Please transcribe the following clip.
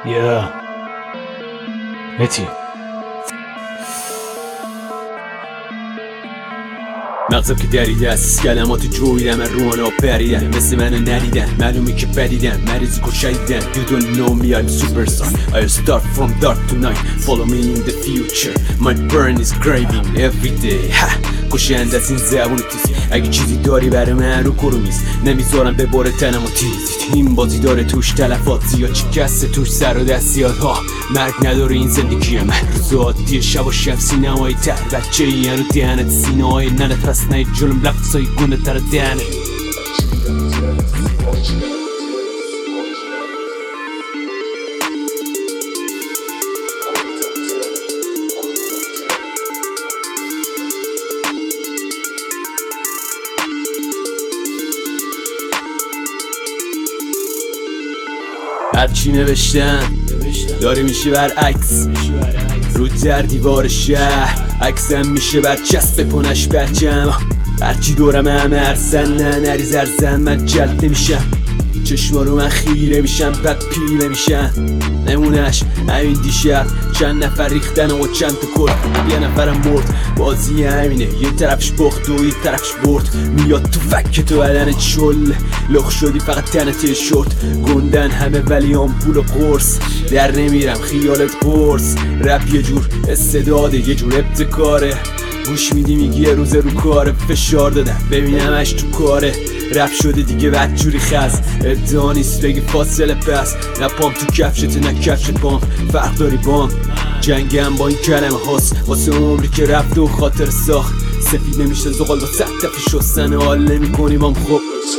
یا متی مغزم که دریده است، کلمات جویدم من روحانا پریدن، مثل منو ندیدن، معلومه که بدیدن، مریضی که شدیدن. You don't know me, I'm superstar. I start from dark to night, follow me in the future. My burn is craving every day. کشنده از این زبون تیز، اگه چیزی داری برای من رو کرومیز، نمیذارم بباره تنمو تیز. این بازی داره توش تلفات زیاد، شکسته توش سر و دست زیاد ها. مرگ نداره این زندگی من، روز عادی شب و شب سینمای تر. بچه ای هنو دهنت سینه های ننت هست، نه جلوم لفظای گونه تر دهنت. هرچی نوشتم داره میشه برعکس، رو در دیوار شهر عکسم میشه برچسب پونش برچم. هرچی دورم همه ارزن، نه نریز ارزن، من جلد نمیشم. چشما رو من خیره میشم بعد پیله میشن. نمونش همین دیشب چند نفر ریختن و چند تا کرد، یه نفرم مرد. بازی همینه، یه طرفش باخت و یه طرفش برد. میاد تو فک تو بدن چل، لخ شدی فقط تنت شورت. گندن همه ولی آمپول و قرص، در نمیرم خیالت قرص. رپ یه جور استعداده، یه جور ابتکاره. گوش میدی میگی یه روزه رو کاره، فشار دادم ببینمش تو کاره. رپ شده دیگه بدجوری خز، ادعا نیست بگی فاصله پس. نه پام تو کفشت نه کفشت پام، فرق داری بام. جنگم با این کلمه هاست، واسه عمری که رفت و خاطر ساخت. سفید نمیشه زغال با 100 دفعه شستن، حال نمی کنیم هم. خب